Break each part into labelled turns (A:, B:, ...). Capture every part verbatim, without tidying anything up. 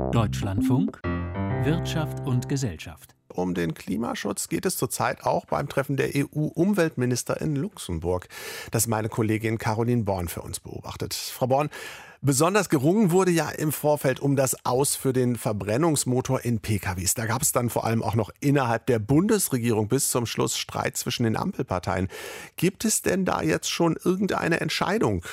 A: Deutschlandfunk, Wirtschaft und Gesellschaft.
B: Um den Klimaschutz geht es zurzeit auch beim Treffen der E U-Umweltminister in Luxemburg. Das meine Kollegin Caroline Born für uns beobachtet. Frau Born, besonders gerungen wurde ja im Vorfeld um das Aus für den Verbrennungsmotor in P K Ws. Da gab es dann vor allem auch noch innerhalb der Bundesregierung bis zum Schluss Streit zwischen den Ampelparteien. Gibt es denn da jetzt schon irgendeine Entscheidung?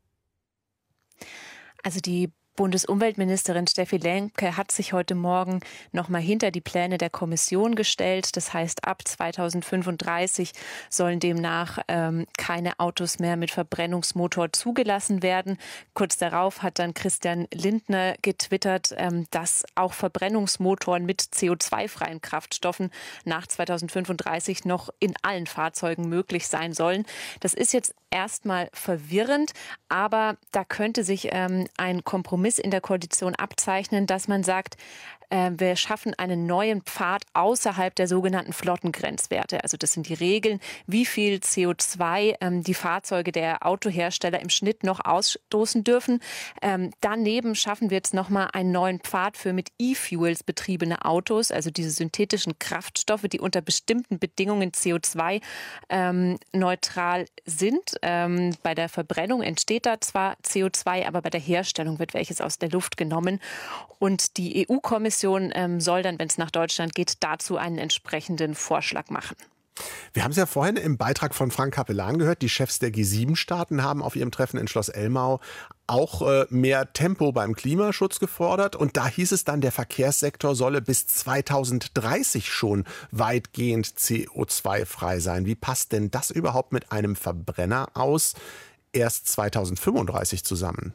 C: Also die Bundesumweltministerin Steffi Lemke hat sich heute Morgen noch mal hinter die Pläne der Kommission gestellt. Das heißt, ab zweitausendfünfunddreißig sollen demnach ähm, keine Autos mehr mit Verbrennungsmotor zugelassen werden. Kurz darauf hat dann Christian Lindner getwittert, ähm, dass auch Verbrennungsmotoren mit C O zwei freien Kraftstoffen nach zweitausendfünfunddreißig noch in allen Fahrzeugen möglich sein sollen. Das ist jetzt erstmal verwirrend, aber da könnte sich ähm, ein Kompromiss in der Koalition abzeichnen, dass man sagt, äh, wir schaffen einen neuen Pfad außerhalb der sogenannten Flottengrenzwerte. Also das sind die Regeln, wie viel C O zwei ähm, die Fahrzeuge der Autohersteller im Schnitt noch ausstoßen dürfen. Ähm, daneben schaffen wir jetzt nochmal einen neuen Pfad für mit E-Fuels betriebene Autos, also diese synthetischen Kraftstoffe, die unter bestimmten Bedingungen C O zwei ähm, neutral sind. Ähm, bei der Verbrennung entsteht da zwar C O zwei, aber bei der Herstellung wird welches aus der Luft genommen. Und die E U-Kommission ähm, soll dann, wenn es nach Deutschland geht, dazu einen entsprechenden Vorschlag machen.
B: Wir haben es ja vorhin im Beitrag von Frank Capellan gehört. Die Chefs der G sieben Staaten haben auf ihrem Treffen in Schloss Elmau auch äh, mehr Tempo beim Klimaschutz gefordert. Und da hieß es dann, der Verkehrssektor solle bis zweitausenddreißig schon weitgehend C O zwei frei sein. Wie passt denn das überhaupt mit einem Verbrenner aus erst zweitausendfünfunddreißig zusammen?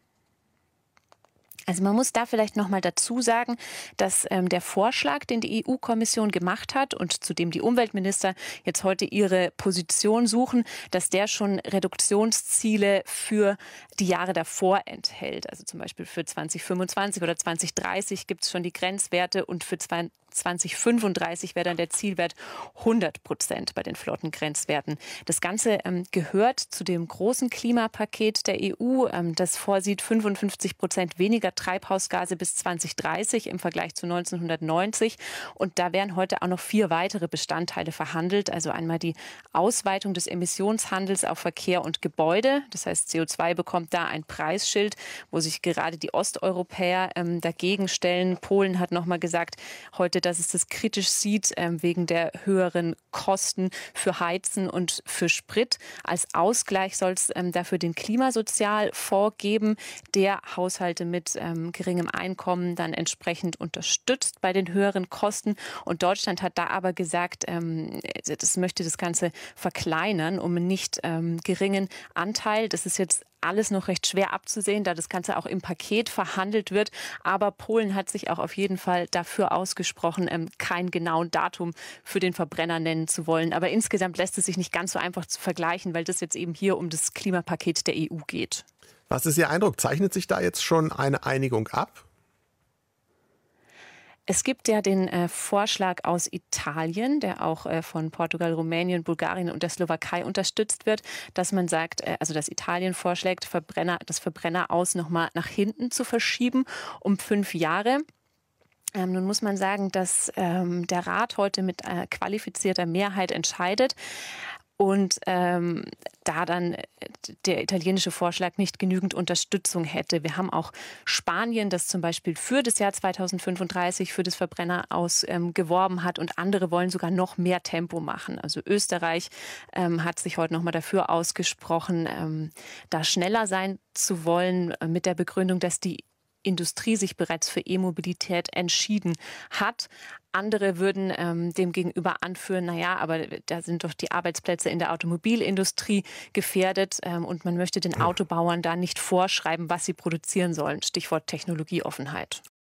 C: Also man muss da vielleicht noch mal dazu sagen, dass ähm, der Vorschlag, den die E U-Kommission gemacht hat und zu dem die Umweltminister jetzt heute ihre Position suchen, dass der schon Reduktionsziele für die Jahre davor enthält. Also zum Beispiel für zweitausendfünfundzwanzig oder zweitausenddreißig gibt es schon die Grenzwerte und für zweitausendfünfunddreißig wäre dann der Zielwert hundert Prozent bei den Flottengrenzwerten. Das Ganze ähm, gehört zu dem großen Klimapaket der E U, ähm, das vorsieht fünfundfünfzig Prozent weniger Treibhausgase bis zweitausenddreißig im Vergleich zu neunzehnhundertneunzig. Und da werden heute auch noch vier weitere Bestandteile verhandelt. Also einmal die Ausweitung des Emissionshandels auf Verkehr und Gebäude. Das heißt, C O zwei bekommt da ein Preisschild, wo sich gerade die Osteuropäer ähm, dagegen stellen. Polen hat noch mal gesagt heute, dass es das kritisch sieht, ähm, wegen der höheren Kosten für Heizen und für Sprit. Als Ausgleich soll es ähm, dafür den Klimasozialfonds geben, der Haushalte mit ähm, geringem Einkommen dann entsprechend unterstützt bei den höheren Kosten. Und Deutschland hat da aber gesagt, ähm, das möchte das Ganze verkleinern, um einen nicht ähm, geringen Anteil. Das ist jetzt alles noch recht schwer abzusehen, da das Ganze auch im Paket verhandelt wird. Aber Polen hat sich auch auf jeden Fall dafür ausgesprochen, ähm, kein genauen Datum für den Verbrenner nennen zu wollen. Aber insgesamt lässt es sich nicht ganz so einfach zu vergleichen, weil das jetzt eben hier um das Klimapaket der E U geht.
B: Was ist Ihr Eindruck? Zeichnet sich da jetzt schon eine Einigung ab?
C: Es gibt ja den äh, Vorschlag aus Italien, der auch äh, von Portugal, Rumänien, Bulgarien und der Slowakei unterstützt wird, dass man sagt, äh, also dass Italien vorschlägt, Verbrenner, das Verbrenner aus nochmal nach hinten zu verschieben um fünf Jahre. Ähm, nun muss man sagen, dass ähm, der Rat heute mit äh, qualifizierter Mehrheit entscheidet. Und ähm, da dann der italienische Vorschlag nicht genügend Unterstützung hätte. Wir haben auch Spanien, das zum Beispiel für das Jahr zweitausendfünfunddreißig für das Verbrenner aus ähm, geworben hat und andere wollen sogar noch mehr Tempo machen. Also Österreich ähm, hat sich heute noch mal dafür ausgesprochen, ähm, da schneller sein zu wollen, äh, mit der Begründung, dass die Industrie sich bereits für E-Mobilität entschieden hat. Andere würden ähm, dem gegenüber anführen, naja, aber da sind doch die Arbeitsplätze in der Automobilindustrie gefährdet ähm, und man möchte den Autobauern da nicht vorschreiben, was sie produzieren sollen. Stichwort Technologieoffenheit.